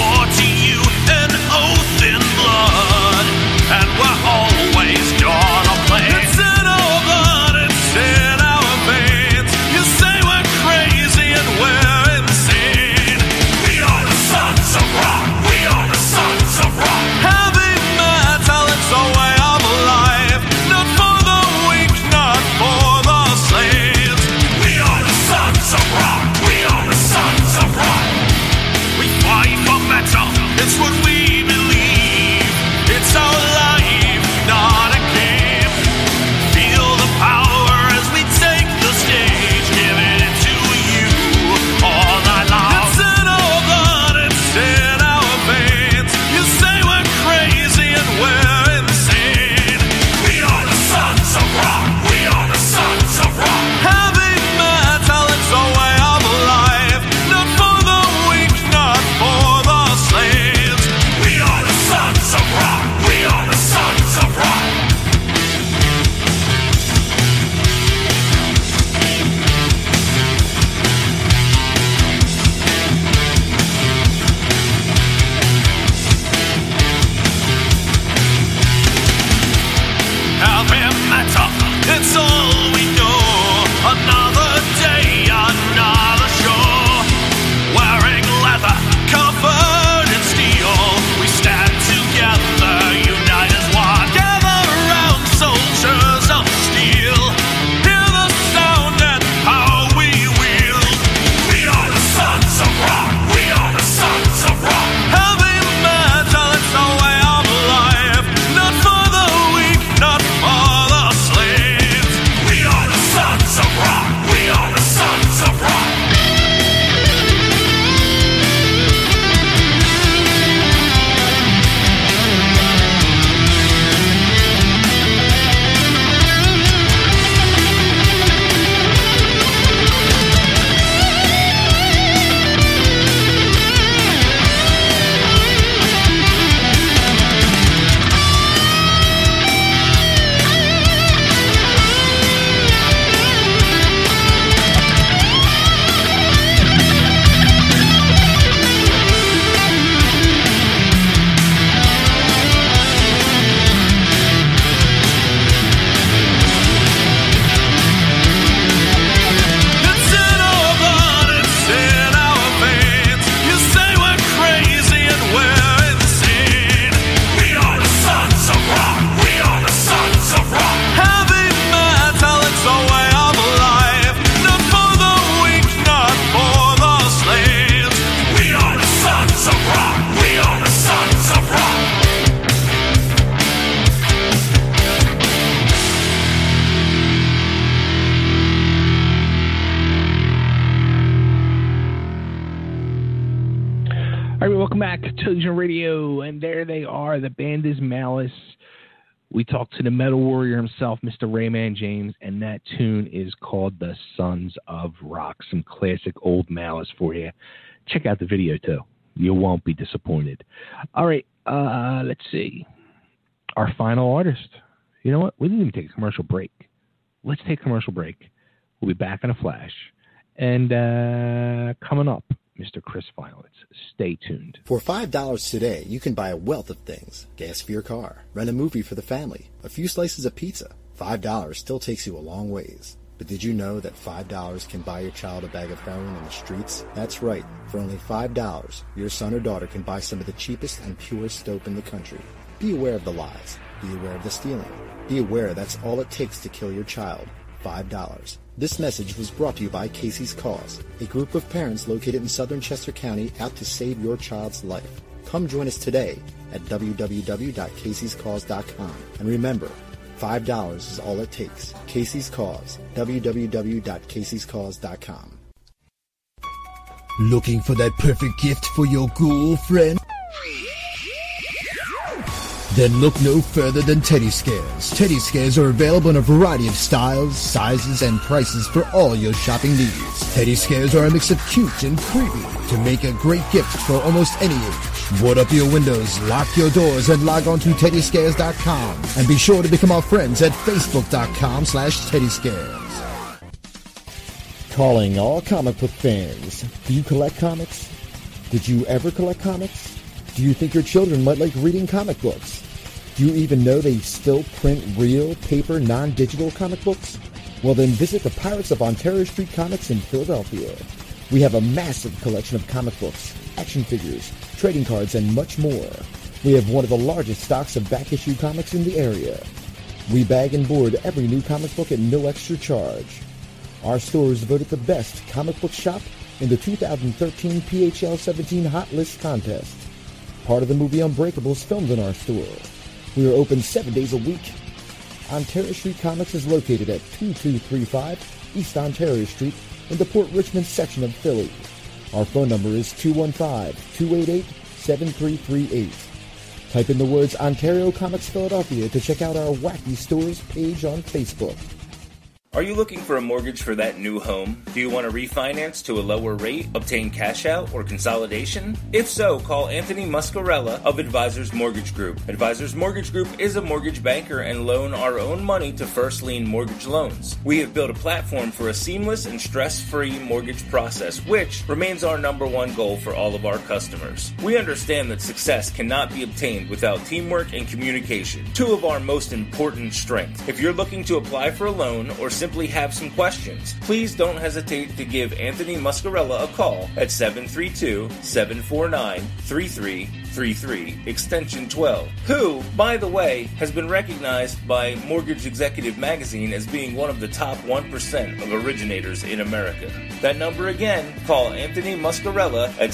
welcome back to Television Radio, and there they are. The band is Malice. We talked to the Metal Warrior himself, Mr. Rayman James, and that tune is called The Sons of Rock. Some classic old Malice for you. Check out the video, too. You won't be disappointed. All right, let's see. Our final artist. You know what? We didn't even take a commercial break. Let's take a commercial break. We'll be back in a flash. And coming up, Mr. Chris Violence. Stay tuned. For $5 today, you can buy a wealth of things. Gas for your car, rent a movie for the family, a few slices of pizza. $5 still takes you a long ways. But did you know that $5 can buy your child a bag of heroin in the streets? That's right. For only $5, your son or daughter can buy some of the cheapest and purest dope in the country. Be aware of the lies. Be aware of the stealing. Be aware that's all it takes to kill your child. $5. This message was brought to you by Casey's Cause, a group of parents located in southern Chester County out to save your child's life. Come join us today at www.caseyscause.com. And remember, $5 is all it takes. Casey's Cause, www.caseyscause.com. Looking for that perfect gift for your ghoul friend? Then look no further than Teddy Scares. Teddy Scares are available in a variety of styles, sizes, and prices for all your shopping needs. Teddy Scares are a mix of cute and creepy to make a great gift for almost any age. Board up your windows, lock your doors, and log on to TeddyScares.com. And be sure to become our friends at Facebook.com/TeddyScares. Calling all comic book fans. Do you collect comics? Did you ever collect comics? Do you think your children might like reading comic books? Do you even know they still print real, paper, non-digital comic books? Well, then visit the Pirates of Ontario Street Comics in Philadelphia. We have a massive collection of comic books, action figures, trading cards, and much more. We have one of the largest stocks of back-issue comics in the area. We bag and board every new comic book at no extra charge. Our store is voted the best comic book shop in the 2013 PHL 17 Hot List contest. Part of the movie Unbreakable is filmed in our store. We are open 7 days a week. Ontario Street Comics is located at 2235 East Ontario Street in the Port Richmond section of Philly. Our phone number is 215-288-7338. Type in the words Ontario Comics Philadelphia to check out our Wacky Stores page on Facebook. Are you looking for a mortgage for that new home? Do you want to refinance to a lower rate, obtain cash out, or consolidation? If so, call Anthony Muscarella of Advisors Mortgage Group. Advisors Mortgage Group is a mortgage banker and loan our own money to first lien mortgage loans. We have built a platform for a seamless and stress-free mortgage process, which remains our number one goal for all of our customers. We understand that success cannot be obtained without teamwork and communication, two of our most important strengths. If you're looking to apply for a loan or simply have some questions, please don't hesitate to give Anthony Muscarella a call at 732-749-3333, extension 12, who, by the way, has been recognized by Mortgage Executive Magazine as being one of the top 1% of originators in America. That number again, call Anthony Muscarella at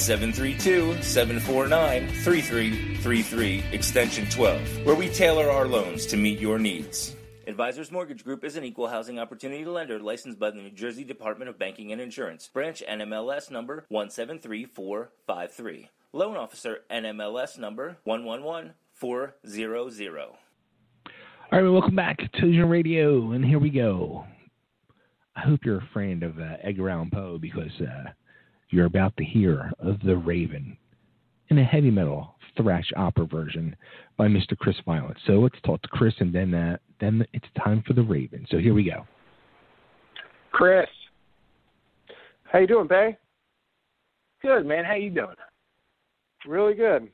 732-749-3333, extension 12, where we tailor our loans to meet your needs. Advisors Mortgage Group is an equal housing opportunity lender licensed by the New Jersey Department of Banking and Insurance. Branch NMLS number 173453. Loan officer NMLS number 111400. All right, well, welcome back to Television Radio, and here we go. I hope you're a friend of Edgar Allan Poe because you're about to hear of The Raven in a heavy metal thrash opera version by Mr. Chris Violence. So let's talk to Chris, and then it's time for The Raven. So here we go. Chris, how you doing, Bay? Good, man. How you doing? Really good.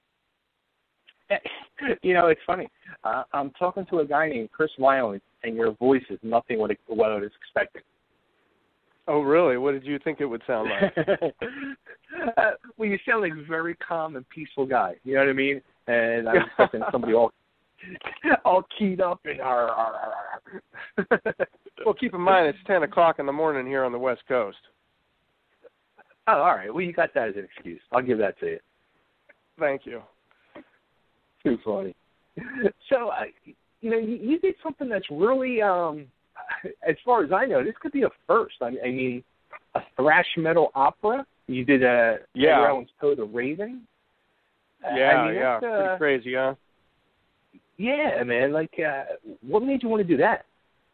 You know, it's funny. I'm talking to a guy named Chris Violence, and your voice is nothing what I was expecting. Oh, really? What did you think it would sound like? Well, you sound like a very calm and peaceful guy. You know what I mean? And I'm expecting somebody all keyed up and Well, keep in mind, it's 10 o'clock in the morning here on the West Coast. Oh, all right. Well, you got that as an excuse. I'll give that to you. Thank you. Too funny. So, you did something that's really, as far as I know, this could be a first. I mean, a thrash metal opera. You did Edgar Allan Poe, The Raven. Yeah, pretty crazy, huh? Yeah, man. Like, what made you want to do that?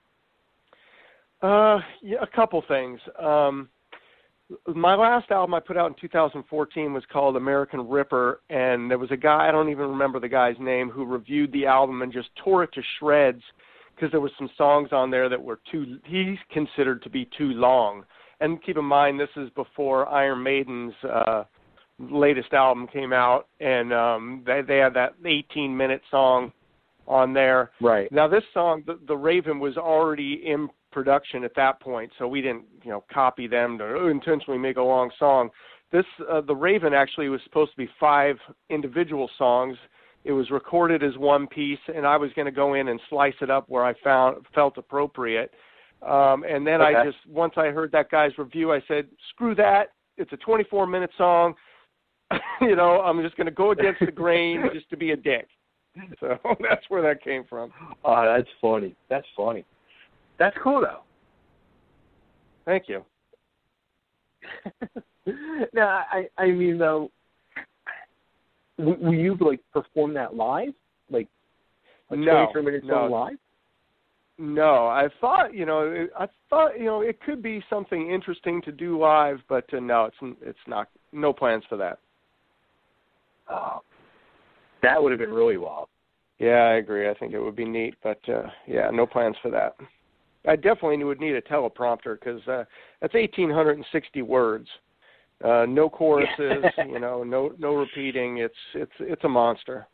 Yeah, a couple things. My last album I put out in 2014 was called American Ripper, and there was a guy, I don't even remember the guy's name, who reviewed the album and just tore it to shreds because there were some songs on there that were he considered to be too long. And keep in mind, this is before Iron Maiden's latest album came out, and they had that 18-minute song on there. Right. Now, this song, The Raven, was already in production at that point, so we didn't, copy them to intentionally make a long song. This, The Raven, actually was supposed to be 5 individual songs. It was recorded as one piece, and I was going to go in and slice it up where I felt appropriate. And then okay. Once I heard that guy's review, I said, screw that. It's a 24-minute song. I'm just going to go against the grain just to be a dick. So that's where that came from. Oh, that's funny. That's funny. That's cool, though. Thank you. Now, I mean, though, will you, perform that live? Like, a 23-minute song live? No, I thought, it could be something interesting to do live, but no, it's not. No plans for that. Oh, that would have been really wild. Yeah, I agree. I think it would be neat, but no plans for that. I definitely would need a teleprompter because that's 1,860 words. No choruses, no repeating. It's a monster.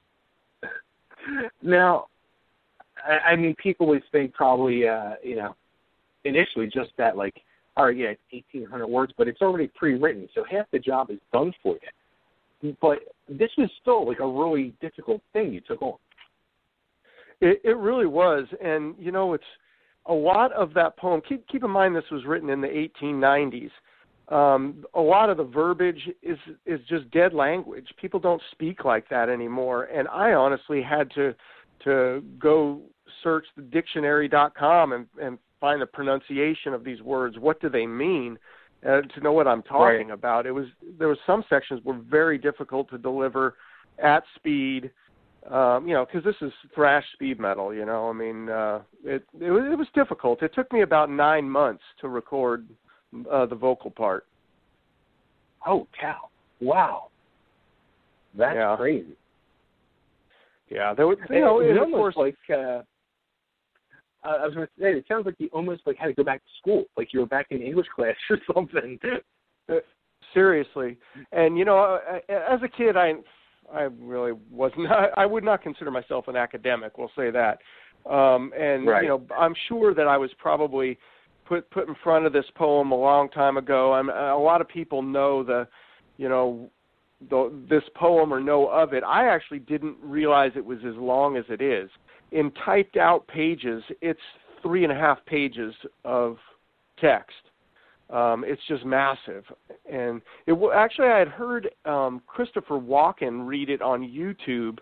Now, I mean, people would think probably, initially just that, all right, it's 1,800 words, but it's already pre-written, so half the job is done for you. But this was still, a really difficult thing you took on. It really was, and, it's a lot of that poem. Keep in mind this was written in the 1890s. A lot of the verbiage is just dead language. People don't speak like that anymore, and I honestly had to go search the dictionary.com and find the pronunciation of these words. What do they mean? To know what I'm talking about. There was some sections were very difficult to deliver at speed, because this is thrash speed metal. I mean, it was difficult. It took me about 9 months to record the vocal part. Oh cow! Wow, that's crazy. Yeah, there was. Of course, I was going to say, it sounds like you almost had to go back to school, like you were back in English class or something. Seriously, and as a kid, I really wasn't. I would not consider myself an academic. We'll say that. I'm sure that I was probably put in front of this poem a long time ago. A lot of people know this poem or know of it. I actually didn't realize it was as long as it is. In typed out pages, it's 3.5 pages of text. It's just massive. And actually, I had heard Christopher Walken read it on YouTube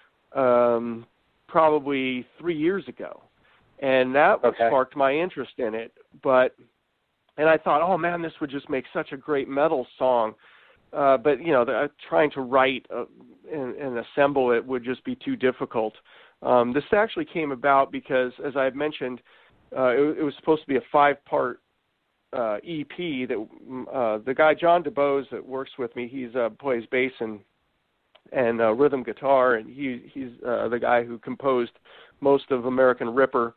probably 3 years ago. And that sparked my interest in it. And I thought, oh man, this would just make such a great metal song. But trying to write and assemble it would just be too difficult. This actually came about because, as I had mentioned, it was supposed to be a 5-part EP that the guy John DeBose that works with me, he plays bass and rhythm guitar, and he's the guy who composed most of American Ripper.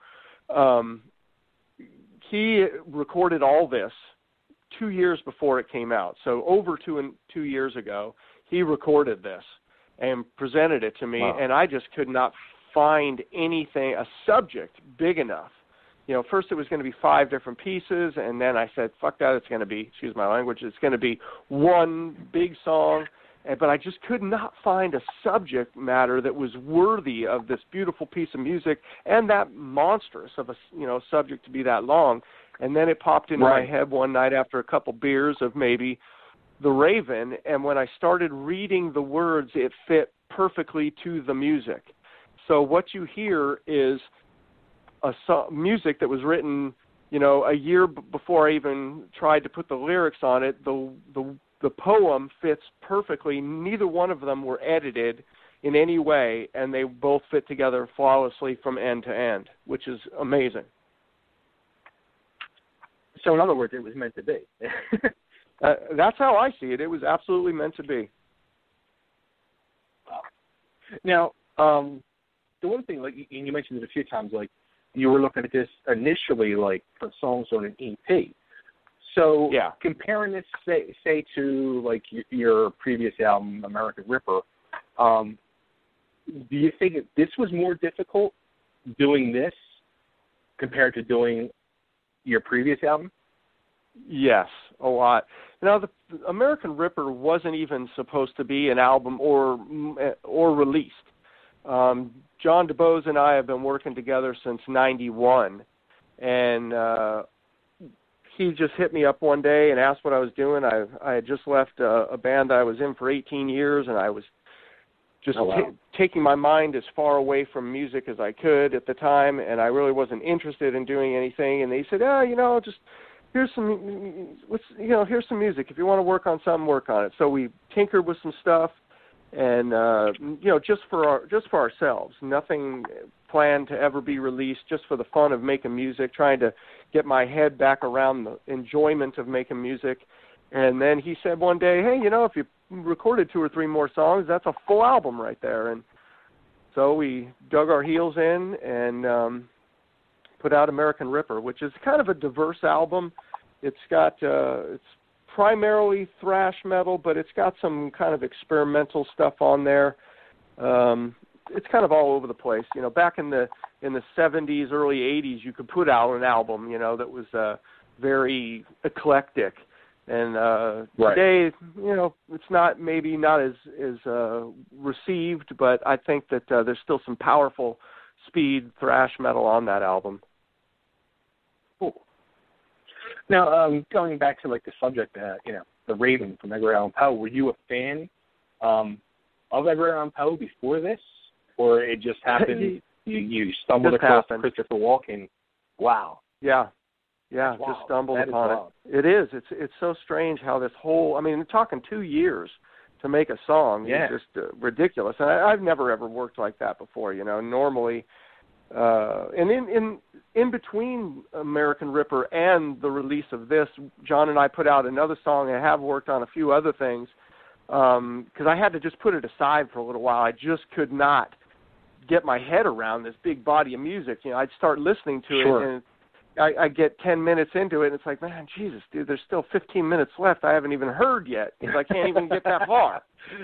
He recorded all this 2 years before it came out. So over 2 years ago, he recorded this and presented it to me, and I just could not find anything, a subject big enough. First it was going to be 5 different pieces, and then I said, fuck that, it's going to be, excuse my language, it's going to be one big song, but I just could not find a subject matter that was worthy of this beautiful piece of music and that monstrous of a subject to be that long. And then it popped into my head one night after a couple beers of maybe The Raven, and when I started reading the words, it fit perfectly to the music. So what you hear is music that was written, a year before I even tried to put the lyrics on it. The the poem fits perfectly. Neither one of them were edited in any way, and they both fit together flawlessly from end to end, which is amazing. So in other words, it was meant to be. That's how I see it. It was absolutely meant to be. Wow. Now, the one thing, like you mentioned it a few times, like you were looking at this initially, like for songs on an EP. So yeah. Comparing this, say to like your previous album, American Ripper, do you think this was more difficult doing this compared to doing your previous album? Yes, a lot. Now, the American Ripper wasn't even supposed to be an album or released. John DuBose and I have been working together since '91, and he just hit me up one day and asked what I was doing. I had just left a band that I was in for 18 years, and I was just taking my mind as far away from music as I could at the time, and I really wasn't interested in doing anything. And they said, just here's some music. If you want to work on something, work on it. So we tinkered with some stuff, and just for ourselves. Nothing planned to ever be released, just for the fun of making music, trying to get my head back around the enjoyment of making music. And then he said one day, hey, if you recorded 2 or 3 more songs, that's a full album right there. And so we dug our heels in and put out American Ripper, which is kind of a diverse album. It's got it's primarily thrash metal, but it's got some kind of experimental stuff on there. It's kind of all over the place. Back in the 70s, early 80s, you could put out an album, that was very eclectic. And today, it's maybe not as received, but I think that there's still some powerful speed thrash metal on that album. Cool. Now, going back to like the subject, the Raven from Edgar Allan Poe, were you a fan of Edgar Allan Poe before this, or it just happened? you stumbled across Christopher Walken. Wow. Yeah. Yeah, just stumbled upon it. It is. It's so strange how this whole, we're talking 2 years to make a song. Yeah. It's just ridiculous. And I've never ever worked like that before, normally. And in between American Ripper and the release of this, John and I put out another song. I have worked on a few other things because I had to just put it aside for a little while. I just could not get my head around this big body of music. I'd start listening to it and I get 10 minutes into it, and it's like, man, Jesus, dude, there's still 15 minutes left I haven't even heard yet because I can't even get that far,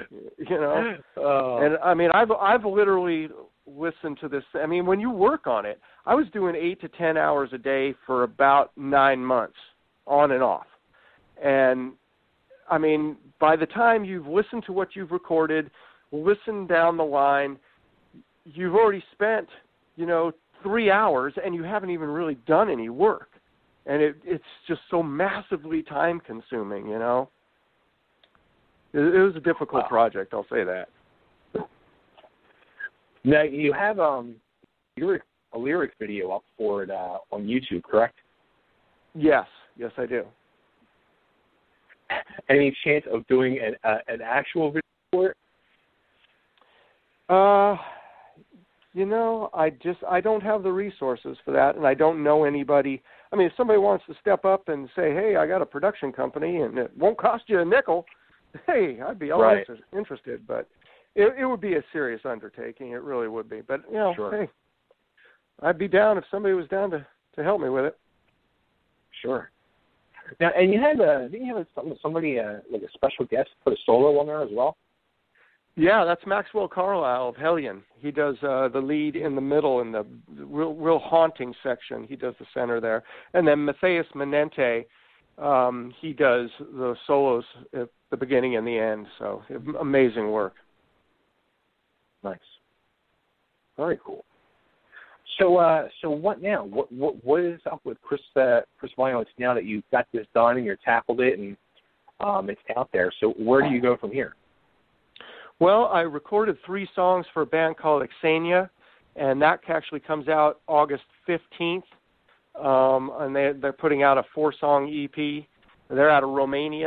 And I've literally listened to this. When you work on it, I was doing 8 to 10 hours a day for about 9 months, on and off. And by the time you've listened to what you've recorded, listened down the line, you've already spent, 3 hours, and you haven't even really done any work. And it's just so massively time-consuming, It was a difficult project, I'll say that. Now, you have a lyric video up for it on YouTube, correct? Yes, I do. Any chance of doing an actual video for it? I don't have the resources for that, and I don't know anybody. If somebody wants to step up and say, hey, I got a production company, and it won't cost you a nickel, hey, I'd be always interested. But it would be a serious undertaking. It really would be. But, hey, I'd be down if somebody was down to help me with it. Sure. Now, and you had somebody, like a special guest, put a solo on there as well? Yeah, that's Maxwell Carlisle of Hellion. He does the lead in the middle in the real haunting section. He does the center there. And then Matthias Menente, he does the solos at the beginning and the end. So amazing work. Nice. Very cool. So what now? What is up with Chris Violence now that you've got this done and you've tackled it and it's out there? So where do you go from here? Well, I recorded 3 songs for a band called Xenia, and that actually comes out August 15th. And they're putting out a 4-song EP. They're out of Romania,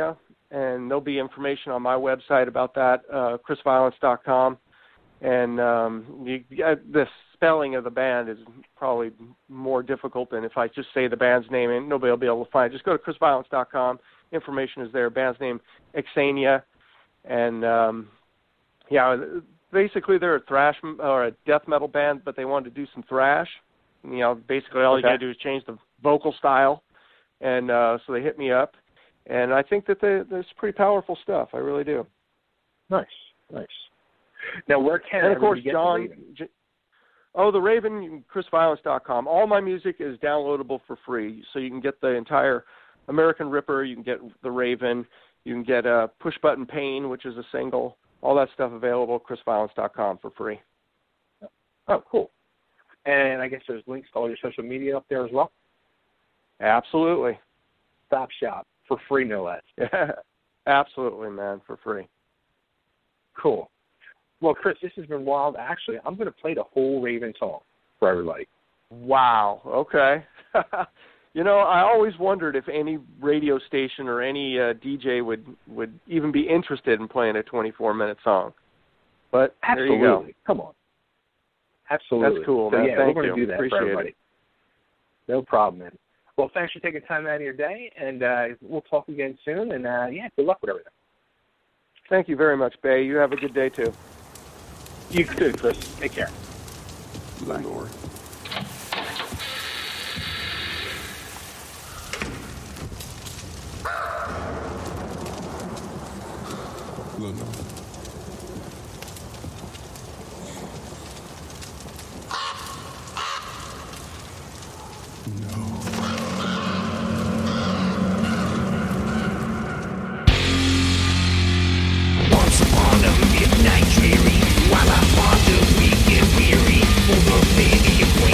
and there'll be information on my website about that, chrisviolence.com. And the spelling of the band is probably more difficult than if I just say the band's name, and nobody will be able to find it. Just go to chrisviolence.com. Information is there. Band's name, Exania. And, basically they're a thrash or a death metal band, but they wanted to do some thrash. And, basically all you got to do is change the vocal style. And so they hit me up. And I think that there's pretty powerful stuff. I really do. Nice. Now, where can and of course, get John? The Raven, chrisviolence.com. All my music is downloadable for free, so you can get the entire American Ripper. You can get the Raven. You can get Push Button Pain, which is a single. All that stuff available at chrisviolence.com for free. Oh, cool. And I guess there's links to all your social media up there as well. Absolutely. Stop shop for free, no less. Yeah, absolutely, man, for free. Cool. Well, Chris, this has been wild. Actually, I'm going to play the whole Raven song for everybody. Wow. Okay. I always wondered if any radio station or any DJ would even be interested in playing a 24-minute song. But absolutely. There you go. Come on. Absolutely. That's cool, so, man. Yeah, Thank we're going to you. do that Appreciate for everybody. It. No problem, man. Well, thanks for taking time out of your day, and we'll talk again soon. And, good luck with everything. Thank you very much, Bay. You have a good day, too. You too, Chris. Take care. Bye. Lord. Lenore. Midnight dreary, while I ponder weak and weary, for the baby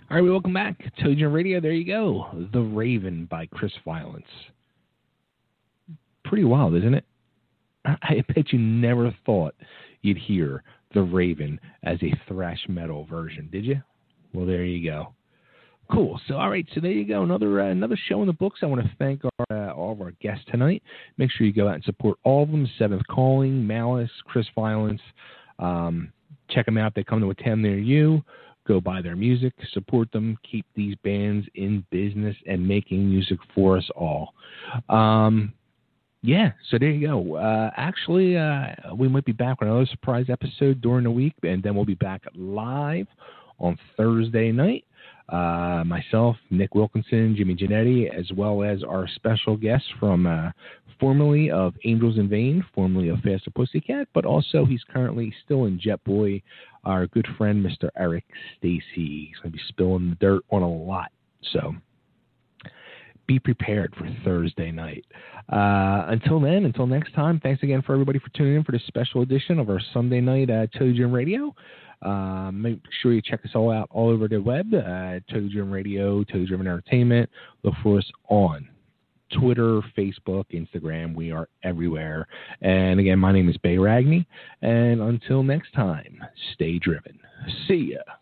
All right, welcome back. Totally Dream Radio, there you go. The Raven by Chris Violence. Pretty wild, isn't it? I bet you never thought you'd hear The Raven as a thrash metal version, did you? Well, there you go. Cool. So, all right. So there you go. Another show in the books. I want to thank all of our guests tonight. Make sure you go out and support all of them. Seventh Calling, Malice, Chris Violence. Check them out. They come to a town near you. Go buy their music. Support them. Keep these bands in business and making music for us all. Yeah, so there you go. Actually, we might be back with another surprise episode during the week, and then we'll be back live on Thursday night. Myself, Nick Wilkinson, Jimmy Giannetti, as well as our special guest from formerly of Angels in Vain, formerly of Faster Pussycat, but also he's currently still in Jet Boy, our good friend, Mr. Eric Stacy. He's going to be spilling the dirt on a lot, so be prepared for Thursday night. Until next time, thanks again for everybody for tuning in for this special edition of our Sunday night Totally Dream Radio. Make sure you check us all out all over the web, Totally Dream Radio, Totally Dream Entertainment. Look for us on Twitter, Facebook, Instagram. We are everywhere. And again, my name is Bay Ragney. And until next time, stay driven. See ya.